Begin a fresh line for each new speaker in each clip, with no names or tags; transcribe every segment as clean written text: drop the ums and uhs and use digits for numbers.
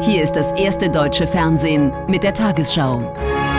Hier ist das erste deutsche Fernsehen mit der Tagesschau.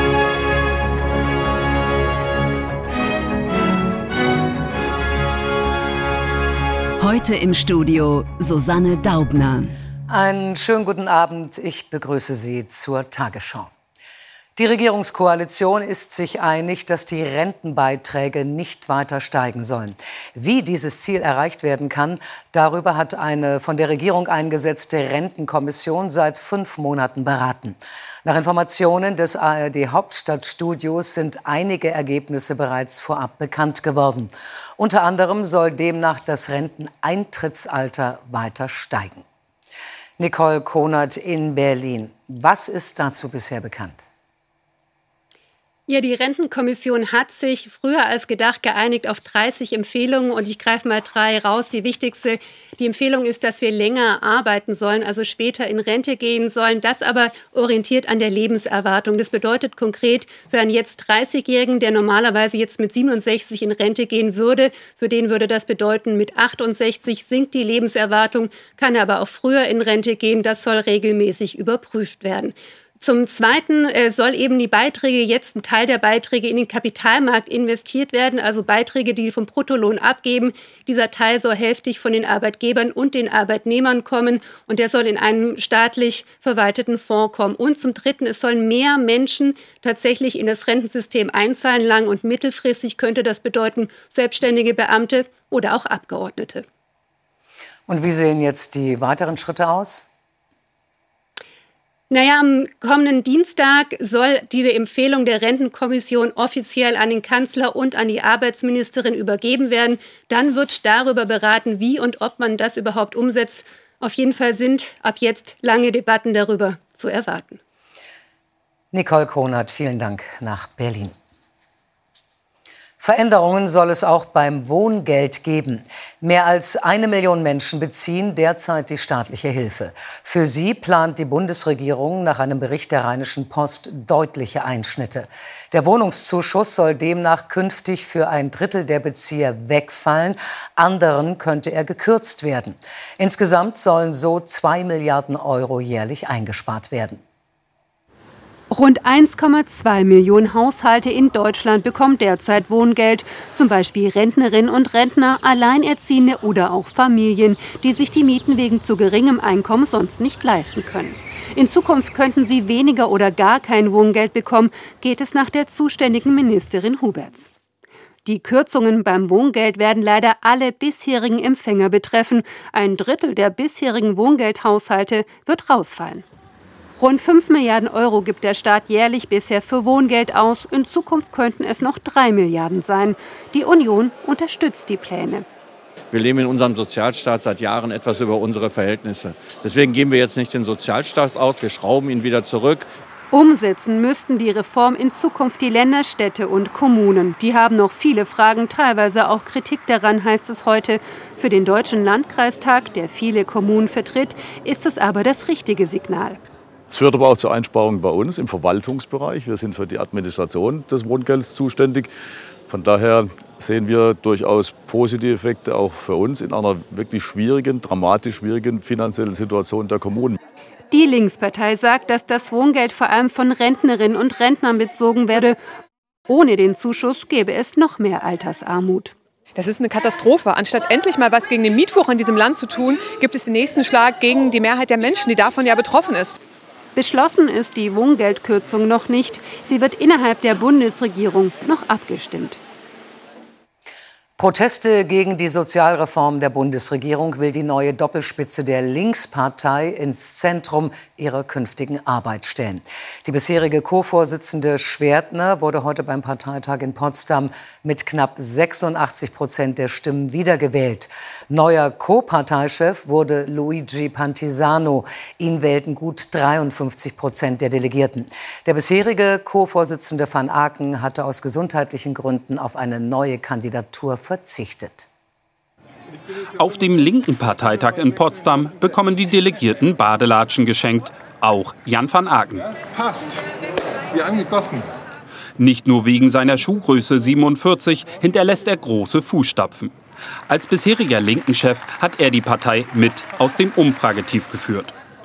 Heute im Studio Susanne Daubner.
Einen schönen guten Abend. Ich begrüße Sie zur Tagesschau. Die Regierungskoalition ist sich einig, dass die Rentenbeiträge nicht weiter steigen sollen. Wie dieses Ziel erreicht werden kann, darüber hat eine von der Regierung eingesetzte Rentenkommission seit 5 Monaten beraten. Nach Informationen des ARD-Hauptstadtstudios sind einige Ergebnisse bereits vorab bekannt geworden. Unter anderem soll demnach das Renteneintrittsalter weiter steigen. Nicole Konert in Berlin. Was ist dazu bisher bekannt?
Ja, die Rentenkommission hat sich früher als gedacht geeinigt auf 30 Empfehlungen und ich greife mal 3 raus. Die wichtigste, die Empfehlung ist, dass wir länger arbeiten sollen, also später in Rente gehen sollen. Das aber orientiert an der Lebenserwartung. Das bedeutet konkret für einen jetzt 30-Jährigen, der normalerweise jetzt mit 67 in Rente gehen würde, für den würde das bedeuten, mit 68 sinkt die Lebenserwartung, kann aber auch früher in Rente gehen. Das soll regelmäßig überprüft werden. Zum Zweiten soll eben die Beiträge, jetzt ein Teil der Beiträge in den Kapitalmarkt investiert werden, also Beiträge, die vom Bruttolohn abgeben. Dieser Teil soll hälftig von den Arbeitgebern und den Arbeitnehmern kommen und der soll in einem staatlich verwalteten Fonds kommen. Und zum Dritten, es sollen mehr Menschen tatsächlich in das Rentensystem einzahlen. Lang- und mittelfristig könnte das bedeuten selbstständige Beamte oder auch Abgeordnete.
Und wie sehen jetzt die weiteren Schritte aus?
Naja, am kommenden Dienstag soll diese Empfehlung der Rentenkommission offiziell an den Kanzler und an die Arbeitsministerin übergeben werden. Dann wird darüber beraten, wie und ob man das überhaupt umsetzt. Auf jeden Fall sind ab jetzt lange Debatten darüber zu erwarten.
Nicole Konert, vielen Dank nach Berlin. Veränderungen soll es auch beim Wohngeld geben. Mehr als 1 Million Menschen beziehen derzeit die staatliche Hilfe. Für sie plant die Bundesregierung nach einem Bericht der Rheinischen Post deutliche Einschnitte. Der Wohnungszuschuss soll demnach künftig für 1/3 der Bezieher wegfallen. Anderen könnte er gekürzt werden. Insgesamt sollen so 2 Milliarden Euro jährlich eingespart werden.
Rund 1,2 Millionen Haushalte in Deutschland bekommen derzeit Wohngeld. Zum Beispiel Rentnerinnen und Rentner, Alleinerziehende oder auch Familien, die sich die Mieten wegen zu geringem Einkommen sonst nicht leisten können. In Zukunft könnten sie weniger oder gar kein Wohngeld bekommen, geht es nach der zuständigen Ministerin Huberts. Die Kürzungen beim Wohngeld werden leider alle bisherigen Empfänger betreffen. 1/3 der bisherigen Wohngeldhaushalte wird rausfallen. Rund 5 Milliarden Euro gibt der Staat jährlich bisher für Wohngeld aus. In Zukunft könnten es noch 3 Milliarden sein. Die Union unterstützt die Pläne.
Wir leben in unserem Sozialstaat seit Jahren etwas über unsere Verhältnisse. Deswegen geben wir jetzt nicht den Sozialstaat aus, wir schrauben ihn wieder zurück.
Umsetzen müssten die Reform in Zukunft die Länder, Städte und Kommunen. Die haben noch viele Fragen, teilweise auch Kritik daran, heißt es heute. Für den Deutschen Landkreistag, der viele Kommunen vertritt, ist es aber das richtige Signal.
Es führt aber auch zu Einsparungen bei uns im Verwaltungsbereich. Wir sind für die Administration des Wohngelds zuständig. Von daher sehen wir durchaus positive Effekte auch für uns in einer wirklich schwierigen, dramatisch schwierigen finanziellen Situation der Kommunen.
Die Linkspartei sagt, dass das Wohngeld vor allem von Rentnerinnen und Rentnern bezogen werde. Ohne den Zuschuss gäbe es noch mehr Altersarmut.
Das ist eine Katastrophe. Anstatt endlich mal was gegen den Mietwucher in diesem Land zu tun, gibt es den nächsten Schlag gegen die Mehrheit der Menschen, die davon ja betroffen ist.
Beschlossen ist die Wohngeldkürzung noch nicht. Sie wird innerhalb der Bundesregierung noch abgestimmt.
Proteste gegen die Sozialreform der Bundesregierung will die neue Doppelspitze der Linkspartei ins Zentrum ihrer künftigen Arbeit stellen. Die bisherige Co-Vorsitzende Schwertner wurde heute beim Parteitag in Potsdam mit knapp 86% der Stimmen wiedergewählt. Neuer Co-Parteichef wurde Luigi Pantisano. Ihn wählten gut 53% der Delegierten. Der bisherige Co-Vorsitzende van Aken hatte aus gesundheitlichen Gründen auf eine neue Kandidatur verzichtet.
Auf dem linken Parteitag in Potsdam bekommen die Delegierten Badelatschen geschenkt. Auch Jan van Aken.
Passt. Wie angegossen.
Nicht nur wegen seiner Schuhgröße 47 hinterlässt er große Fußstapfen. Als bisheriger Linken-Chef hat er die Partei mit aus dem Umfragetief geführt.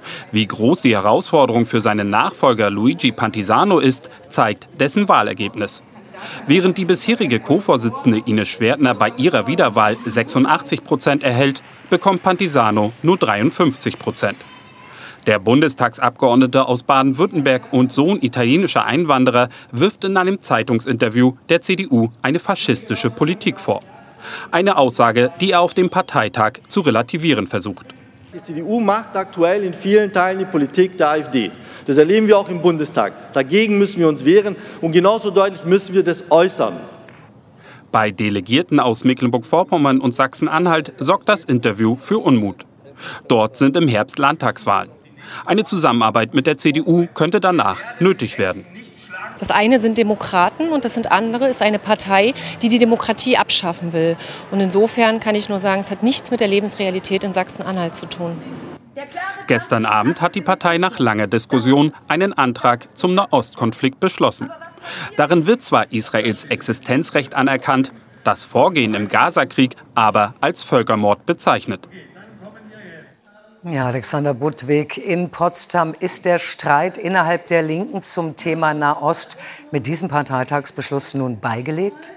Wie groß die Herausforderung für seinen Nachfolger Luigi Pantisano ist, zeigt dessen Wahlergebnis. Während die bisherige Co-Vorsitzende Ines Schwertner bei ihrer Wiederwahl 86% erhält, bekommt Pantisano nur 53%. Der Bundestagsabgeordnete aus Baden-Württemberg und Sohn italienischer Einwanderer wirft in einem Zeitungsinterview der CDU eine faschistische Politik vor. Eine Aussage, die er auf dem Parteitag zu relativieren versucht.
Die CDU macht aktuell in vielen Teilen die Politik der AfD. Das erleben wir auch im Bundestag. Dagegen müssen wir uns wehren und genauso deutlich müssen wir das äußern.
Bei Delegierten aus Mecklenburg-Vorpommern und Sachsen-Anhalt sorgt das Interview für Unmut. Dort sind im Herbst Landtagswahlen. Eine Zusammenarbeit mit der CDU könnte danach nötig werden.
Das eine sind Demokraten und das andere ist eine Partei, die die Demokratie abschaffen will. Und insofern kann ich nur sagen, es hat nichts mit der Lebensrealität in Sachsen-Anhalt zu tun.
Gestern Abend hat die Partei nach langer Diskussion einen Antrag zum Nahostkonflikt beschlossen. Darin wird zwar Israels Existenzrecht anerkannt, das Vorgehen im Gazakrieg aber als Völkermord bezeichnet.
Ja, Alexander Budwig, in Potsdam ist der Streit innerhalb der Linken zum Thema Nahost mit diesem Parteitagsbeschluss nun beigelegt?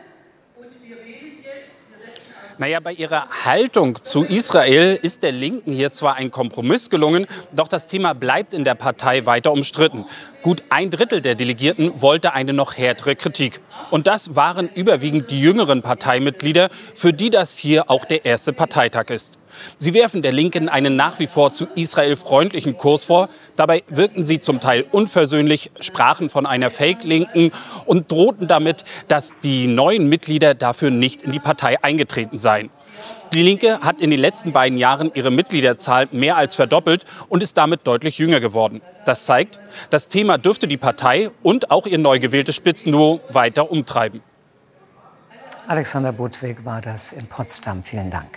Naja, bei ihrer Haltung zu Israel ist der Linken hier zwar ein Kompromiss gelungen, doch das Thema bleibt in der Partei weiter umstritten. Gut 1/3 der Delegierten wollte eine noch härtere Kritik. Und das waren überwiegend die jüngeren Parteimitglieder, für die das hier auch der erste Parteitag ist. Sie werfen der Linken einen nach wie vor zu Israel freundlichen Kurs vor. Dabei wirkten sie zum Teil unversöhnlich, sprachen von einer Fake-Linken und drohten damit, dass die neuen Mitglieder dafür nicht in die Partei eingetreten seien. Die Linke hat in den letzten beiden Jahren ihre Mitgliederzahl mehr als verdoppelt und ist damit deutlich jünger geworden. Das zeigt, das Thema dürfte die Partei und auch ihr neu gewähltes Spitzenduo weiter umtreiben.
Alexander Budwig war das in Potsdam. Vielen Dank.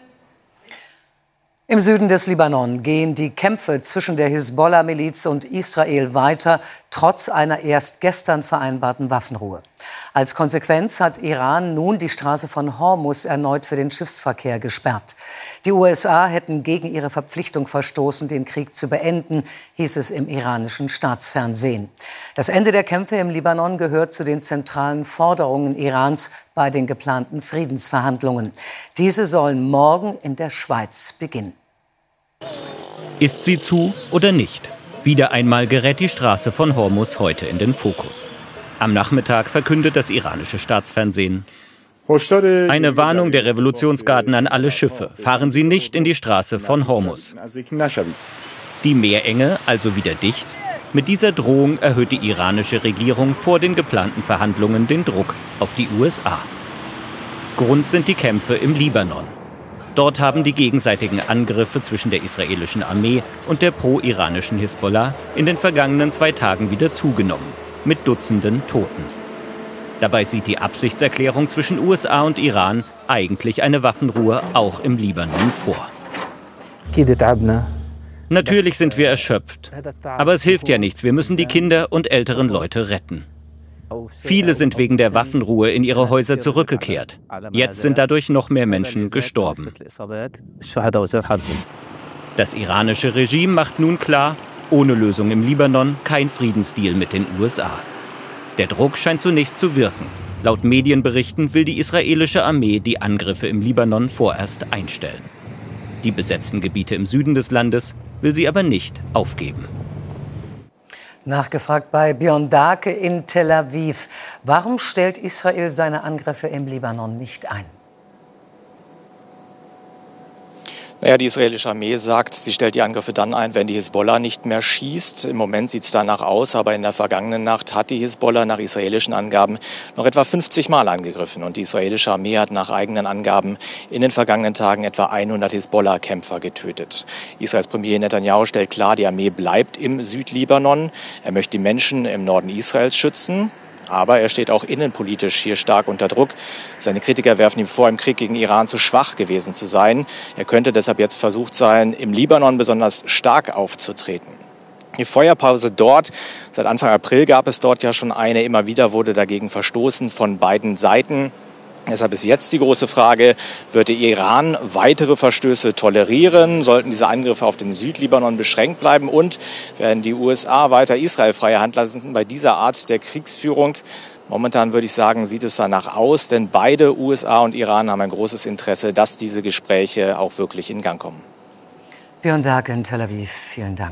Im Süden des Libanon gehen die Kämpfe zwischen der Hisbollah-Miliz und Israel weiter, trotz einer erst gestern vereinbarten Waffenruhe. Als Konsequenz hat Iran nun die Straße von Hormuz erneut für den Schiffsverkehr gesperrt. Die USA hätten gegen ihre Verpflichtung verstoßen, den Krieg zu beenden, hieß es im iranischen Staatsfernsehen. Das Ende der Kämpfe im Libanon gehört zu den zentralen Forderungen Irans bei den geplanten Friedensverhandlungen. Diese sollen morgen in der Schweiz beginnen.
Ist sie zu oder nicht? Wieder einmal gerät die Straße von Hormuz heute in den Fokus. Am Nachmittag verkündet das iranische Staatsfernsehen: Eine Warnung der Revolutionsgarden an alle Schiffe. Fahren Sie nicht in die Straße von Hormuz. Die Meerenge also wieder dicht. Mit dieser Drohung erhöht die iranische Regierung vor den geplanten Verhandlungen den Druck auf die USA. Grund sind die Kämpfe im Libanon. Dort haben die gegenseitigen Angriffe zwischen der israelischen Armee und der pro-iranischen Hisbollah in den vergangenen 2 Tagen wieder zugenommen, mit Dutzenden Toten. Dabei sieht die Absichtserklärung zwischen USA und Iran eigentlich eine Waffenruhe auch im Libanon vor. Natürlich sind wir erschöpft, aber es hilft ja nichts, wir müssen die Kinder und älteren Leute retten. Viele sind wegen der Waffenruhe in ihre Häuser zurückgekehrt. Jetzt sind dadurch noch mehr Menschen gestorben. Das iranische Regime macht nun klar, ohne Lösung im Libanon kein Friedensdeal mit den USA. Der Druck scheint zunächst zu wirken. Laut Medienberichten will die israelische Armee die Angriffe im Libanon vorerst einstellen. Die besetzten Gebiete im Süden des Landes will sie aber nicht aufgeben.
Nachgefragt bei Björn Dahlke in Tel Aviv. Warum stellt Israel seine Angriffe im Libanon nicht ein?
Naja, die israelische Armee sagt, sie stellt die Angriffe dann ein, wenn die Hisbollah nicht mehr schießt. Im Moment sieht es danach aus, aber in der vergangenen Nacht hat die Hisbollah nach israelischen Angaben noch etwa 50 Mal angegriffen. Und die israelische Armee hat nach eigenen Angaben in den vergangenen Tagen etwa 100 Hisbollah-Kämpfer getötet. Israels Premier Netanyahu stellt klar, die Armee bleibt im Südlibanon. Er möchte die Menschen im Norden Israels schützen. Aber er steht auch innenpolitisch hier stark unter Druck. Seine Kritiker werfen ihm vor, im Krieg gegen Iran zu schwach gewesen zu sein. Er könnte deshalb jetzt versucht sein, im Libanon besonders stark aufzutreten. Die Feuerpause dort, seit Anfang April gab es dort ja schon eine. Immer wieder wurde dagegen verstoßen von beiden Seiten. Deshalb ist jetzt die große Frage, wird der Iran weitere Verstöße tolerieren? Sollten diese Angriffe auf den Südlibanon beschränkt bleiben? Und werden die USA weiter Israel freie Hand lassen bei dieser Art der Kriegsführung? Momentan würde ich sagen, sieht es danach aus, denn beide USA und Iran haben ein großes Interesse, dass diese Gespräche auch wirklich in Gang kommen.
Björn Daag in Tel Aviv, vielen Dank.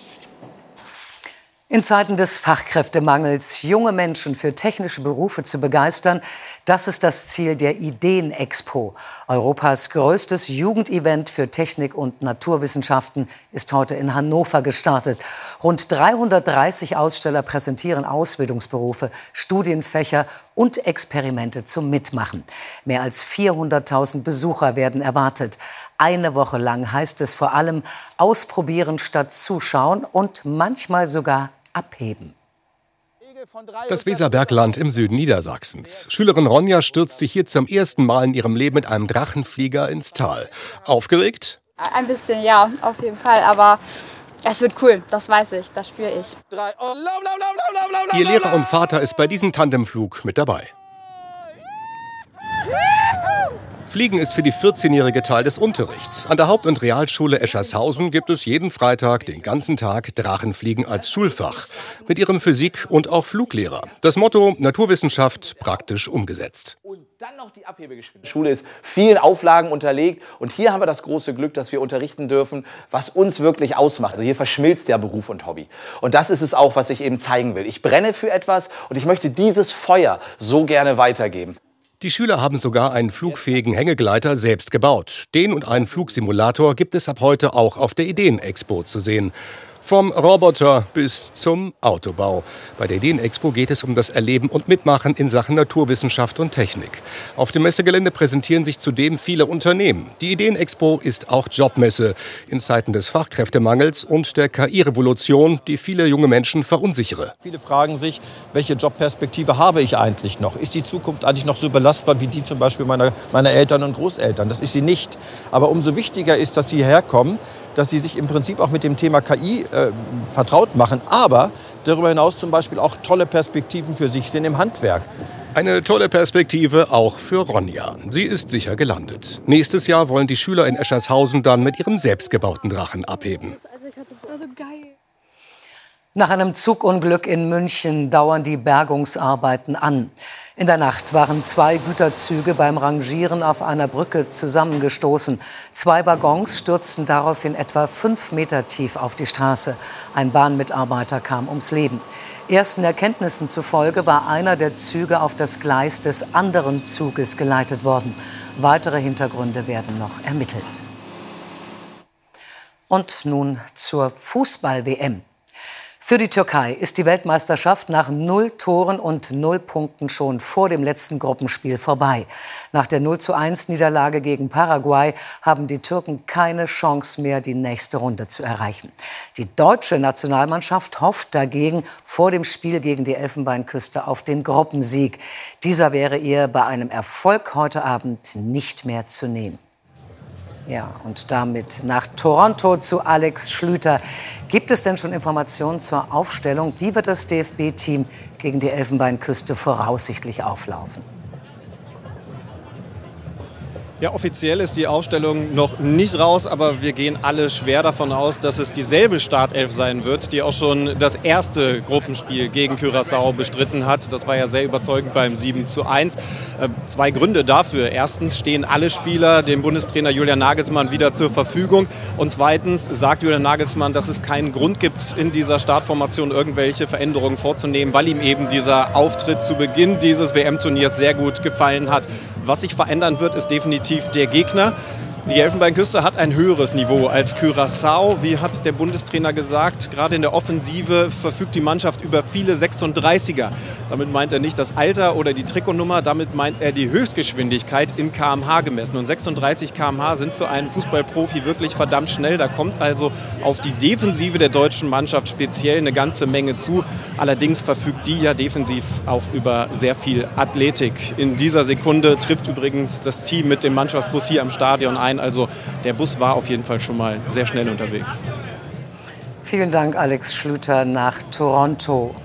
In Zeiten des Fachkräftemangels junge Menschen für technische Berufe zu begeistern, das ist das Ziel der Ideen-Expo. Europas größtes Jugendevent für Technik und Naturwissenschaften ist heute in Hannover gestartet. Rund 330 Aussteller präsentieren Ausbildungsberufe, Studienfächer und Experimente zum Mitmachen. Mehr als 400.000 Besucher werden erwartet. Eine Woche lang heißt es vor allem ausprobieren statt zuschauen und manchmal sogar abheben.
Das Weserbergland im Süden Niedersachsens. Schülerin Ronja stürzt sich hier zum ersten Mal in ihrem Leben mit einem Drachenflieger ins Tal. Aufgeregt?
Ein bisschen, ja, auf jeden Fall. Aber es wird cool, das weiß ich, das spüre ich.
Ihr Lehrer und Vater ist bei diesem Tandemflug mit dabei. Fliegen ist für die 14-Jährige Teil des Unterrichts. An der Haupt- und Realschule Eschershausen gibt es jeden Freitag den ganzen Tag Drachenfliegen als Schulfach. Mit ihrem Physik- und auch Fluglehrer. Das Motto Naturwissenschaft praktisch umgesetzt.
Und dann noch die Abhebegeschwindigkeit. Die Schule ist vielen Auflagen unterlegt. Und hier haben wir das große Glück, dass wir unterrichten dürfen, was uns wirklich ausmacht. Also hier verschmilzt ja Beruf und Hobby. Und das ist es auch, was ich eben zeigen will. Ich brenne für etwas und ich möchte dieses Feuer so gerne weitergeben.
Die Schüler haben sogar einen flugfähigen Hängegleiter selbst gebaut. Den und einen Flugsimulator gibt es ab heute auch auf der Ideen-Expo zu sehen. Vom Roboter bis zum Autobau. Bei der Ideen-Expo geht es um das Erleben und Mitmachen in Sachen Naturwissenschaft und Technik. Auf dem Messegelände präsentieren sich zudem viele Unternehmen. Die Ideen-Expo ist auch Jobmesse in Zeiten des Fachkräftemangels und der KI-Revolution, die viele junge Menschen verunsichere.
Viele fragen sich, welche Jobperspektive habe ich eigentlich noch? Ist die Zukunft eigentlich noch so belastbar wie die zum Beispiel meiner Eltern und Großeltern? Das ist sie nicht. Aber umso wichtiger ist, dass sie hierher kommen, dass sie sich im Prinzip auch mit dem Thema KI vertraut machen, aber darüber hinaus zum Beispiel auch tolle Perspektiven für sich sehen im Handwerk.
Eine tolle Perspektive auch für Ronja. Sie ist sicher gelandet. Nächstes Jahr wollen die Schüler in Eschershausen dann mit ihrem selbstgebauten Drachen abheben.
Das war so geil.
Nach einem Zugunglück in München dauern die Bergungsarbeiten an. In der Nacht waren 2 Güterzüge beim Rangieren auf einer Brücke zusammengestoßen. 2 Waggons stürzten daraufhin etwa 5 Meter tief auf die Straße. Ein Bahnmitarbeiter kam ums Leben. Ersten Erkenntnissen zufolge war einer der Züge auf das Gleis des anderen Zuges geleitet worden. Weitere Hintergründe werden noch ermittelt. Und nun zur Fußball-WM. Für die Türkei ist die Weltmeisterschaft nach 0 Toren und 0 Punkten schon vor dem letzten Gruppenspiel vorbei. Nach der 0:1-Niederlage gegen Paraguay haben die Türken keine Chance mehr, die nächste Runde zu erreichen. Die deutsche Nationalmannschaft hofft dagegen vor dem Spiel gegen die Elfenbeinküste auf den Gruppensieg. Dieser wäre ihr bei einem Erfolg heute Abend nicht mehr zu nehmen. Ja, und damit nach Toronto zu Alex Schlüter. Gibt es denn schon Informationen zur Aufstellung? Wie wird das DFB-Team gegen die Elfenbeinküste voraussichtlich auflaufen?
Ja, offiziell ist die Aufstellung noch nicht raus, aber wir gehen alle schwer davon aus, dass es dieselbe Startelf sein wird, die auch schon das erste Gruppenspiel gegen Curaçao bestritten hat. Das war ja sehr überzeugend beim 7:1. 2 Gründe dafür. Erstens stehen alle Spieler dem Bundestrainer Julian Nagelsmann wieder zur Verfügung. Und zweitens sagt Julian Nagelsmann, dass es keinen Grund gibt, in dieser Startformation irgendwelche Veränderungen vorzunehmen, weil ihm eben dieser Auftritt zu Beginn dieses WM-Turniers sehr gut gefallen hat. Was sich verändern wird, ist definitiv der Gegner. Die Elfenbeinküste hat ein höheres Niveau als Curaçao. Wie hat der Bundestrainer gesagt, gerade in der Offensive verfügt die Mannschaft über viele 36er. Damit meint er nicht das Alter oder die Trikotnummer, damit meint er die Höchstgeschwindigkeit in km/h gemessen. Und 36 km/h sind für einen Fußballprofi wirklich verdammt schnell. Da kommt also auf die Defensive der deutschen Mannschaft speziell eine ganze Menge zu. Allerdings verfügt die ja defensiv auch über sehr viel Athletik. In dieser Sekunde trifft übrigens das Team mit dem Mannschaftsbus hier am Stadion ein. Also der Bus war auf jeden Fall schon mal sehr schnell unterwegs.
Vielen Dank, Alex Schlüter nach Toronto.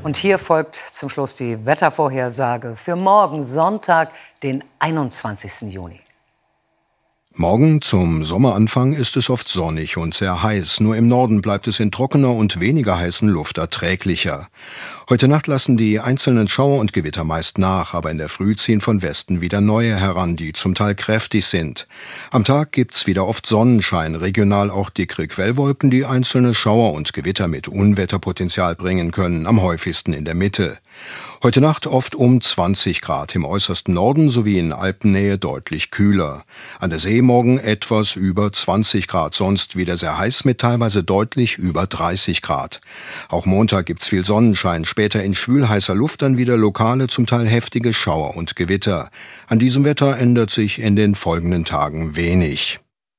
Und hier folgt zum Schluss die Wettervorhersage für morgen, Sonntag, den 21. Juni.
Morgen zum Sommeranfang ist es oft sonnig und sehr heiß. Nur im Norden bleibt es in trockener und weniger heißen Luft erträglicher. Heute Nacht lassen die einzelnen Schauer und Gewitter meist nach, aber in der Früh ziehen von Westen wieder neue heran, die zum Teil kräftig sind. Am Tag gibt's wieder oft Sonnenschein, regional auch dickere Quellwolken, die einzelne Schauer und Gewitter mit Unwetterpotenzial bringen können, am häufigsten in der Mitte. Heute Nacht oft um 20 Grad, im äußersten Norden sowie in Alpennähe deutlich kühler. An der See morgen etwas über 20 Grad, sonst wieder sehr heiß mit teilweise deutlich über 30 Grad. Auch Montag gibt's viel Sonnenschein, später in schwülheißer Luft dann wieder lokale, zum Teil heftige Schauer und Gewitter. An diesem Wetter ändert sich in den folgenden Tagen wenig.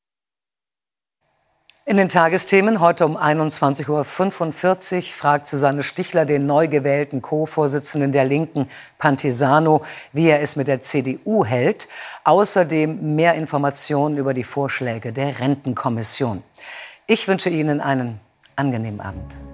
In den Tagesthemen heute um 21:45 Uhr fragt Susanne Stichler den neu gewählten Co-Vorsitzenden der Linken, Pantisano, wie er es mit der CDU hält. Außerdem mehr Informationen über die Vorschläge der Rentenkommission. Ich wünsche Ihnen einen angenehmen Abend.